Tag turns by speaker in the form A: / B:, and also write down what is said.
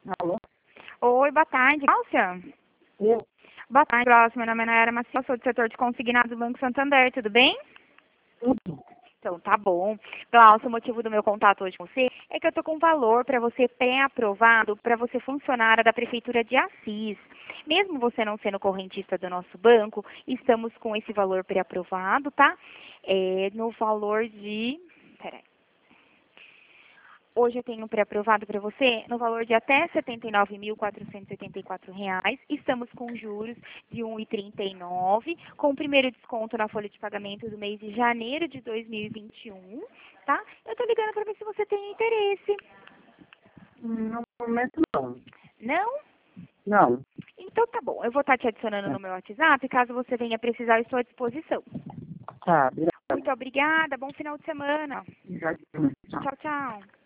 A: Alô?
B: Oi, boa tarde, Cláudia.
A: Eu?
B: Boa tarde, Cláudia. Meu nome é Nayara Maciel, sou do setor de consignado do Banco Santander, tudo bem?
A: Tudo.
B: Então, tá bom. Cláudia, o motivo do meu contato hoje com você é que eu tô com valor para você pré-aprovado para você funcionária da Prefeitura de Assis. Mesmo você não sendo correntista do nosso banco, estamos com esse valor pré-aprovado, tá? No valor de... Peraí. Hoje eu tenho um pré-aprovado para você no valor de até R$ 79.484. Estamos com juros de 1,39, com o primeiro desconto na folha de pagamento do mês de janeiro de 2021, tá? Eu tô ligando para ver se você tem interesse.
A: No momento não.
B: Não?
A: Não.
B: Então tá bom. Eu vou estar te adicionando no meu WhatsApp, caso você venha precisar, eu estou à disposição.
A: Tá, obrigado.
B: Muito obrigada, bom final de semana.
A: Já.
B: Tchau, tchau.